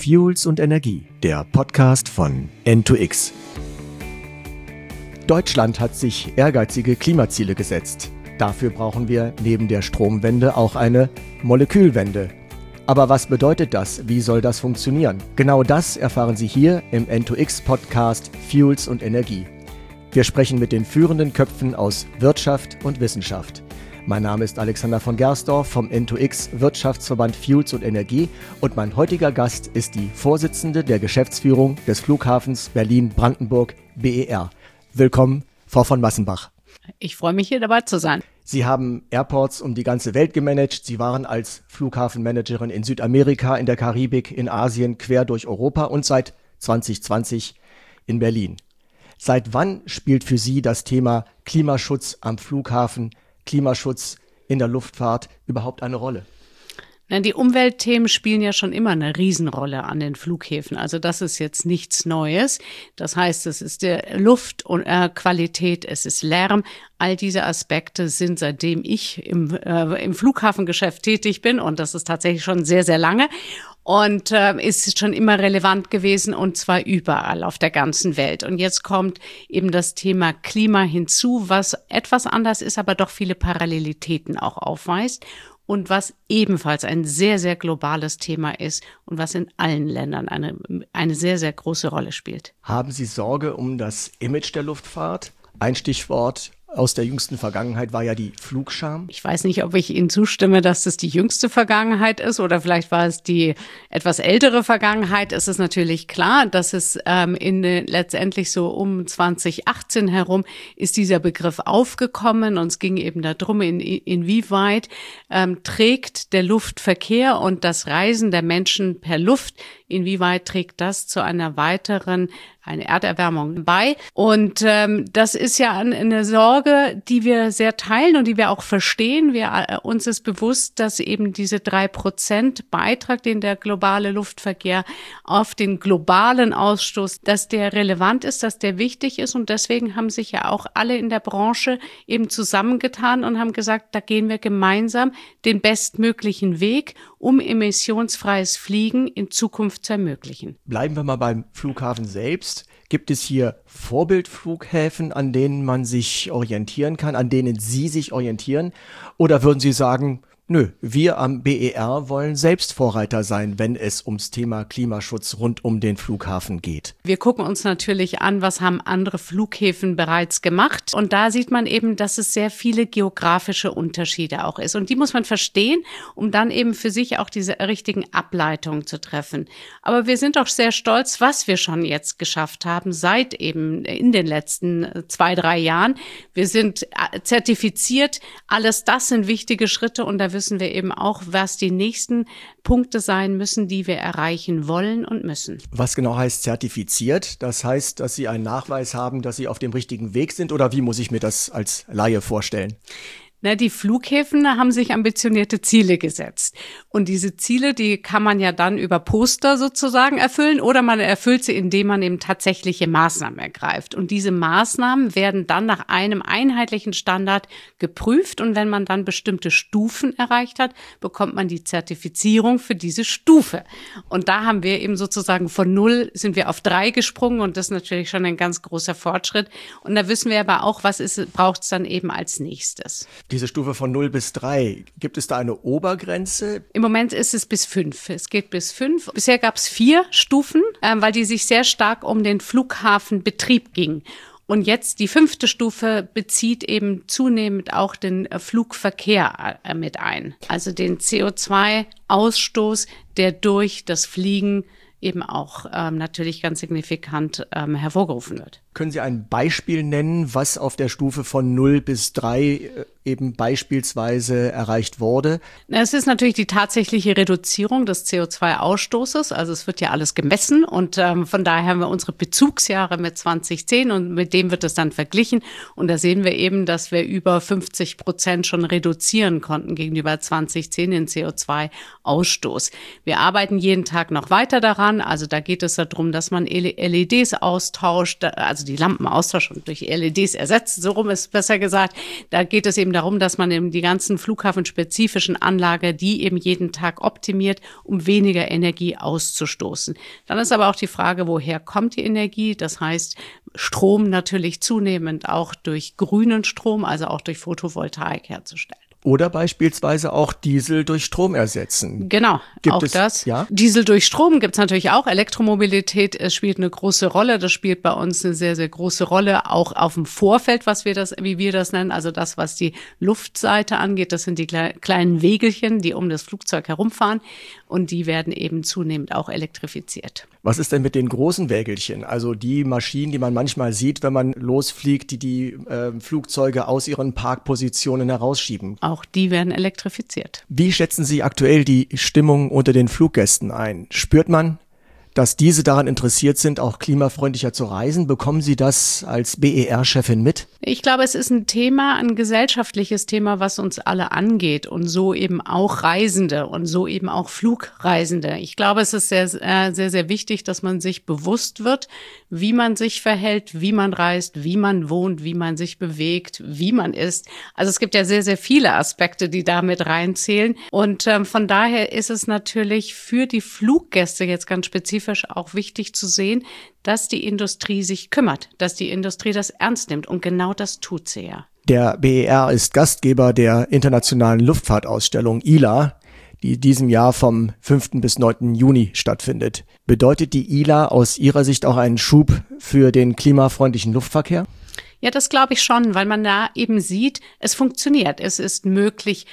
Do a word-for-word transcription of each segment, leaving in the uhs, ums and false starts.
Fuels und Energie, der Podcast von N zwei X. Deutschland hat sich ehrgeizige Klimaziele gesetzt. Dafür brauchen wir neben der Stromwende auch eine Molekülwende. Aber was bedeutet das? Wie soll das funktionieren? Genau das erfahren Sie hier im N zwei X Podcast Fuels und Energie. Wir sprechen mit den führenden Köpfen aus Wirtschaft und Wissenschaft. Mein Name ist Alexander von Gersdorf vom N zwei X Wirtschaftsverband Fuels und Energie und mein heutiger Gast ist die Vorsitzende der Geschäftsführung des Flughafens Berlin-Brandenburg B E R. Willkommen, Frau von Massenbach. Ich freue mich, hier dabei zu sein. Sie haben Airports um die ganze Welt gemanagt. Sie waren als Flughafenmanagerin in Südamerika, in der Karibik, in Asien, quer durch Europa und seit zwanzig zwanzig in Berlin. Seit wann spielt für Sie das Thema Klimaschutz am Flughafen, Klimaschutz in der Luftfahrt überhaupt eine Rolle? Na, die Umweltthemen spielen ja schon immer eine Riesenrolle an den Flughäfen. Also das ist jetzt nichts Neues. Das heißt, es ist die Luftqualität, es ist Lärm. All diese Aspekte sind, seitdem ich im, äh, im Flughafengeschäft tätig bin, und das ist tatsächlich schon sehr, sehr lange, und äh, ist schon immer relevant gewesen, und zwar überall auf der ganzen Welt. Und jetzt kommt eben das Thema Klima hinzu, was etwas anders ist, aber doch viele Parallelitäten auch aufweist. Und was ebenfalls ein sehr, sehr globales Thema ist und was in allen Ländern eine, eine sehr, sehr große Rolle spielt. Haben Sie Sorge um das Image der Luftfahrt? Ein Stichwort aus der jüngsten Vergangenheit war ja die Flugscham. Ich weiß nicht, ob ich Ihnen zustimme, dass das die jüngste Vergangenheit ist oder vielleicht war es die etwas ältere Vergangenheit. Es ist natürlich klar, dass es ähm, in letztendlich so um zwanzig achtzehn herum ist dieser Begriff aufgekommen, und es ging eben darum, in, inwieweit ähm, trägt der Luftverkehr und das Reisen der Menschen per Luft, inwieweit trägt das zu einer weiteren eine Erderwärmung bei. Und ähm, das ist ja eine Sorge, die wir sehr teilen und die wir auch verstehen. Wir, äh, uns ist bewusst, dass eben diese drei Prozent Beitrag, den der globale Luftverkehr auf den globalen Ausstoß, dass der relevant ist, dass der wichtig ist. Und deswegen haben sich ja auch alle in der Branche eben zusammengetan und haben gesagt, da gehen wir gemeinsam den bestmöglichen Weg, um emissionsfreies Fliegen in Zukunft zu ermöglichen. Bleiben wir mal beim Flughafen selbst. Gibt es hier Vorbildflughäfen, an denen man sich orientieren kann, an denen Sie sich orientieren? Oder würden Sie sagen, nö, wir am B E R wollen selbst Vorreiter sein, wenn es ums Thema Klimaschutz rund um den Flughafen geht? Wir gucken uns natürlich an, was haben andere Flughäfen bereits gemacht. Und da sieht man eben, dass es sehr viele geografische Unterschiede auch ist. Und die muss man verstehen, um dann eben für sich auch diese richtigen Ableitungen zu treffen. Aber wir sind auch sehr stolz, was wir schon jetzt geschafft haben, seit eben in den letzten zwei, drei Jahren. Wir sind zertifiziert. Alles das sind wichtige Schritte, und da wissen wir eben auch, was die nächsten Punkte sein müssen, die wir erreichen wollen und müssen. Was genau heißt zertifiziert? Das heißt, dass Sie einen Nachweis haben, dass Sie auf dem richtigen Weg sind, oder wie muss ich mir das als Laie vorstellen? Na, die Flughäfen haben sich ambitionierte Ziele gesetzt. Und diese Ziele, die kann man ja dann über Poster sozusagen erfüllen, oder man erfüllt sie, indem man eben tatsächliche Maßnahmen ergreift. Und diese Maßnahmen werden dann nach einem einheitlichen Standard geprüft. Und wenn man dann bestimmte Stufen erreicht hat, bekommt man die Zertifizierung für diese Stufe. Und da haben wir eben sozusagen von null sind wir auf drei gesprungen, und das ist natürlich schon ein ganz großer Fortschritt. Und da wissen wir aber auch, was ist, braucht es dann eben als nächstes. Diese Stufe von null bis drei, gibt es da eine Obergrenze? Im Moment ist es bis fünf. Es geht bis fünf. Bisher gab es vier Stufen, äh, weil die sich sehr stark um den Flughafenbetrieb ging. Und jetzt die fünfte Stufe bezieht eben zunehmend auch den äh, Flugverkehr äh, mit ein. Also den C O zwei Ausstoß, der durch das Fliegen eben auch ähm, natürlich ganz signifikant ähm, hervorgerufen wird. Können Sie ein Beispiel nennen, was auf der Stufe von null bis drei eben beispielsweise erreicht wurde? Es ist natürlich die tatsächliche Reduzierung des C O zwei Ausstoßes. Also es wird ja alles gemessen, und ähm, von daher haben wir unsere Bezugsjahre mit zwanzig zehn, und mit dem wird es dann verglichen. Und da sehen wir eben, dass wir über fünfzig Prozent schon reduzieren konnten gegenüber zwanzig zehn den C O zwei Ausstoß. Wir arbeiten jeden Tag noch weiter daran. Also da geht es darum, dass man L E Ds austauscht, also also die Lampen austauscht und durch L E Ds ersetzt, so rum ist besser gesagt. Da geht es eben darum, dass man eben die ganzen flughafenspezifischen Anlagen, die eben jeden Tag optimiert, um weniger Energie auszustoßen. Dann ist aber auch die Frage, woher kommt die Energie? Das heißt, Strom natürlich zunehmend auch durch grünen Strom, also auch durch Photovoltaik herzustellen. Oder beispielsweise auch Diesel durch Strom ersetzen. Genau, gibt auch es, das. Ja? Diesel durch Strom gibt es natürlich auch. Elektromobilität äh, spielt eine große Rolle. Das spielt bei uns eine sehr, sehr große Rolle, auch auf dem Vorfeld, was wir das, wie wir das nennen. Also das, was die Luftseite angeht, das sind die kle- kleinen Wegelchen, die um das Flugzeug herumfahren. Und die werden eben zunehmend auch elektrifiziert. Was ist denn mit den großen Wägelchen? Also die Maschinen, die man manchmal sieht, wenn man losfliegt, die die äh, Flugzeuge aus ihren Parkpositionen herausschieben. Auch die werden elektrifiziert. Wie schätzen Sie aktuell die Stimmung unter den Fluggästen ein? Spürt man, dass diese daran interessiert sind, auch klimafreundlicher zu reisen? Bekommen Sie das als B E R-Chefin mit? Ich glaube, es ist ein Thema, ein gesellschaftliches Thema, was uns alle angeht und so eben auch Reisende und so eben auch Flugreisende. Ich glaube, es ist sehr, sehr, sehr wichtig, dass man sich bewusst wird, wie man sich verhält, wie man reist, wie man wohnt, wie man sich bewegt, wie man isst. Also es gibt ja sehr, sehr viele Aspekte, die da mit reinzählen. Und ähm, von daher ist es natürlich für die Fluggäste jetzt ganz spezifisch auch wichtig zu sehen, dass die Industrie sich kümmert, dass die Industrie das ernst nimmt. Und genau das tut sie ja. Der B E R ist Gastgeber der Internationalen Luftfahrtausstellung I L A, die diesem Jahr vom fünften bis neunten Juni stattfindet. Bedeutet die I L A aus Ihrer Sicht auch einen Schub für den klimafreundlichen Luftverkehr? Ja, das glaube ich schon, weil man da eben sieht, es funktioniert. Es ist möglich,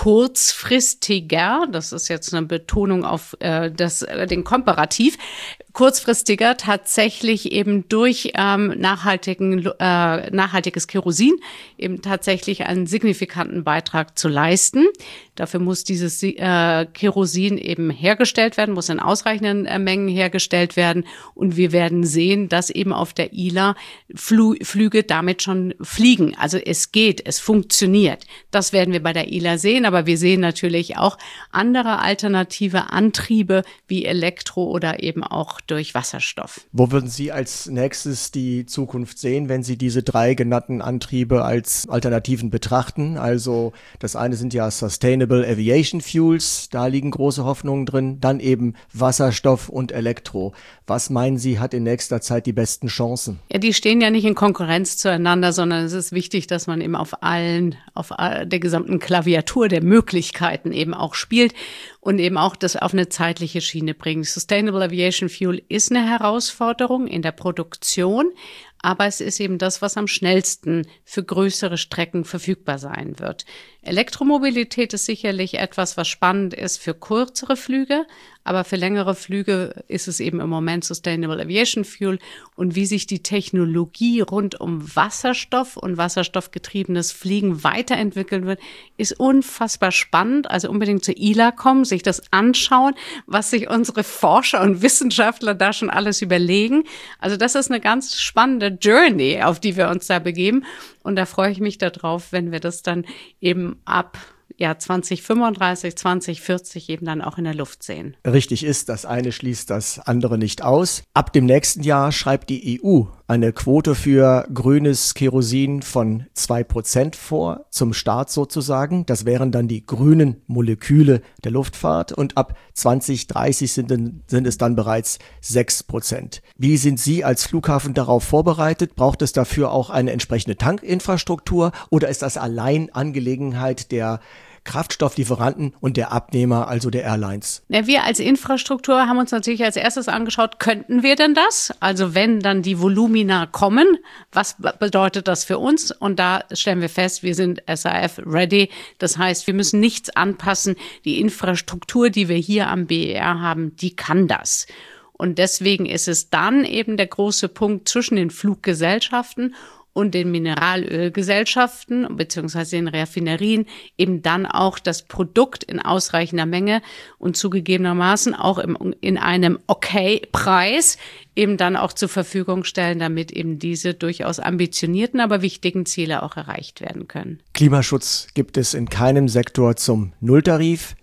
kurzfristiger, das ist jetzt eine Betonung auf äh, das, äh, den Komparativ, kurzfristiger tatsächlich eben durch ähm, nachhaltigen, äh, nachhaltiges Kerosin eben tatsächlich einen signifikanten Beitrag zu leisten. Dafür muss dieses äh, Kerosin eben hergestellt werden, muss in ausreichenden äh, Mengen hergestellt werden. Und wir werden sehen, dass eben auf der I L A Fl- Flüge damit schon fliegen. Also es geht, es funktioniert. Das werden wir bei der I L A sehen. Aber wir sehen natürlich auch andere alternative Antriebe wie Elektro oder eben auch durch Wasserstoff. Wo würden Sie als nächstes die Zukunft sehen, wenn Sie diese drei genannten Antriebe als Alternativen betrachten? Also das eine sind ja Sustainable Aviation Fuels, da liegen große Hoffnungen drin. Dann eben Wasserstoff und Elektro. Was meinen Sie, hat in nächster Zeit die besten Chancen? Ja, die stehen ja nicht in Konkurrenz zueinander, sondern es ist wichtig, dass man eben auf allen, auf der gesamten Klaviatur der Möglichkeiten eben auch spielt und eben auch das auf eine zeitliche Schiene bringt. Sustainable Aviation Fuel ist eine Herausforderung in der Produktion, aber es ist eben das, was am schnellsten für größere Strecken verfügbar sein wird. Elektromobilität ist sicherlich etwas, was spannend ist für kürzere Flüge, aber für längere Flüge ist es eben im Moment Sustainable Aviation Fuel. Und wie sich die Technologie rund um Wasserstoff und wasserstoffgetriebenes Fliegen weiterentwickeln wird, ist unfassbar spannend. Also unbedingt zur I L A kommen, sich das anschauen, was sich unsere Forscher und Wissenschaftler da schon alles überlegen. Also das ist eine ganz spannende Journey, auf die wir uns da begeben. Und da freue ich mich darauf, wenn wir das dann eben ab ja, zwanzig fünfunddreißig, zwanzig vierzig eben dann auch in der Luft sehen. Richtig ist, das eine schließt das andere nicht aus. Ab dem nächsten Jahr schreibt die E U eine Quote für grünes Kerosin von zwei Prozent vor, zum Start sozusagen. Das wären dann die grünen Moleküle der Luftfahrt und ab zwanzig dreißig sind, sind es dann bereits sechs Prozent. Wie sind Sie als Flughafen darauf vorbereitet? Braucht es dafür auch eine entsprechende Tankinfrastruktur oder ist das allein Angelegenheit der Kraftstofflieferanten und der Abnehmer, also der Airlines? Ja, wir als Infrastruktur haben uns natürlich als erstes angeschaut, könnten wir denn das? Also wenn dann die Volumina kommen, was bedeutet das für uns? Und da stellen wir fest, wir sind S A F ready. Das heißt, wir müssen nichts anpassen. Die Infrastruktur, die wir hier am B E R haben, die kann das. Und deswegen ist es dann eben der große Punkt zwischen den Fluggesellschaften und den Mineralölgesellschaften beziehungsweise den Raffinerien eben dann auch das Produkt in ausreichender Menge und zugegebenermaßen auch im, in einem Okay-Preis eben dann auch zur Verfügung stellen, damit eben diese durchaus ambitionierten, aber wichtigen Ziele auch erreicht werden können. Klimaschutz gibt es in keinem Sektor zum Nulltarif.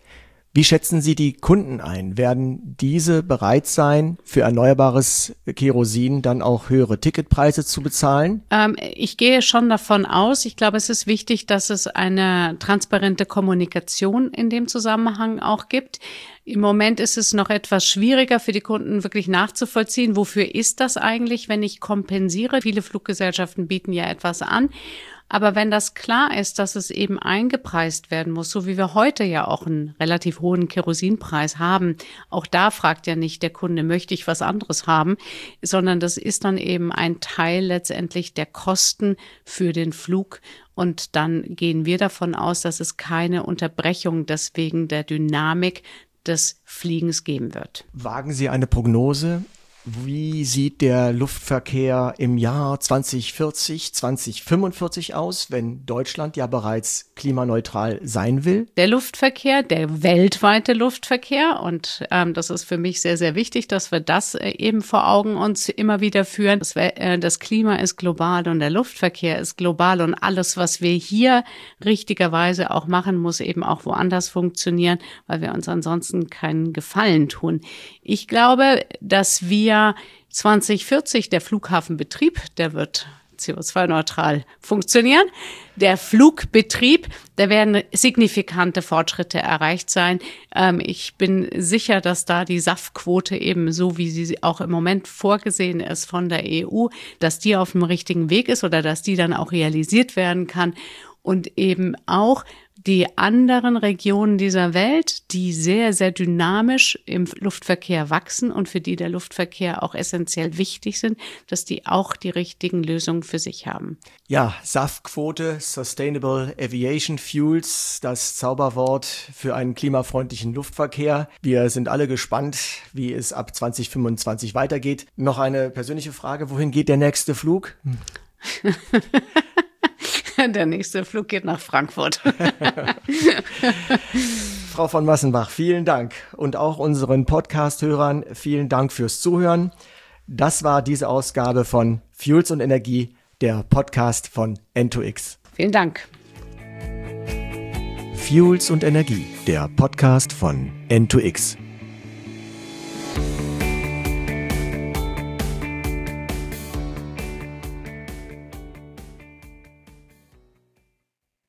Wie schätzen Sie die Kunden ein? Werden diese bereit sein, für erneuerbares Kerosin dann auch höhere Ticketpreise zu bezahlen? Ähm, ich gehe schon davon aus. Ich glaube, es ist wichtig, dass es eine transparente Kommunikation in dem Zusammenhang auch gibt. Im Moment ist es noch etwas schwieriger für die Kunden wirklich nachzuvollziehen. Wofür ist das eigentlich, wenn ich kompensiere? Viele Fluggesellschaften bieten ja etwas an. Aber wenn das klar ist, dass es eben eingepreist werden muss, so wie wir heute ja auch einen relativ hohen Kerosinpreis haben, auch da fragt ja nicht der Kunde, möchte ich was anderes haben, sondern das ist dann eben ein Teil letztendlich der Kosten für den Flug. Und dann gehen wir davon aus, dass es keine Unterbrechung deswegen der Dynamik des Fliegens geben wird. Wagen Sie eine Prognose? Wie sieht der Luftverkehr im Jahr zwanzig vierzig, zwanzig fünfundvierzig aus, wenn Deutschland ja bereits klimaneutral sein will? Der Luftverkehr, der weltweite Luftverkehr, und ähm, das ist für mich sehr, sehr wichtig, dass wir das äh, eben vor Augen uns immer wieder führen. Das, äh, das Klima ist global und der Luftverkehr ist global und alles, was wir hier richtigerweise auch machen, muss eben auch woanders funktionieren, weil wir uns ansonsten keinen Gefallen tun. Ich glaube, dass wir zwanzig vierzig, der Flughafenbetrieb, der wird C O zwei neutral funktionieren. Der Flugbetrieb, da werden signifikante Fortschritte erreicht sein. Ähm, ich bin sicher, dass da die S A F-Quote eben so, wie sie auch im Moment vorgesehen ist von der E U, dass die auf dem richtigen Weg ist oder dass die dann auch realisiert werden kann. Und eben auch die anderen Regionen dieser Welt, die sehr, sehr dynamisch im Luftverkehr wachsen und für die der Luftverkehr auch essentiell wichtig sind, dass die auch die richtigen Lösungen für sich haben. Ja, S A F-Quote, Sustainable Aviation Fuels, das Zauberwort für einen klimafreundlichen Luftverkehr. Wir sind alle gespannt, wie es ab zwanzig fünfundzwanzig weitergeht. Noch eine persönliche Frage, wohin geht der nächste Flug? Der nächste Flug geht nach Frankfurt. Frau von Massenbach, vielen Dank. Und auch unseren Podcast-Hörern vielen Dank fürs Zuhören. Das war diese Ausgabe von Fuels und Energie, der Podcast von N zwei X. Vielen Dank. Fuels und Energie, der Podcast von N zwei X.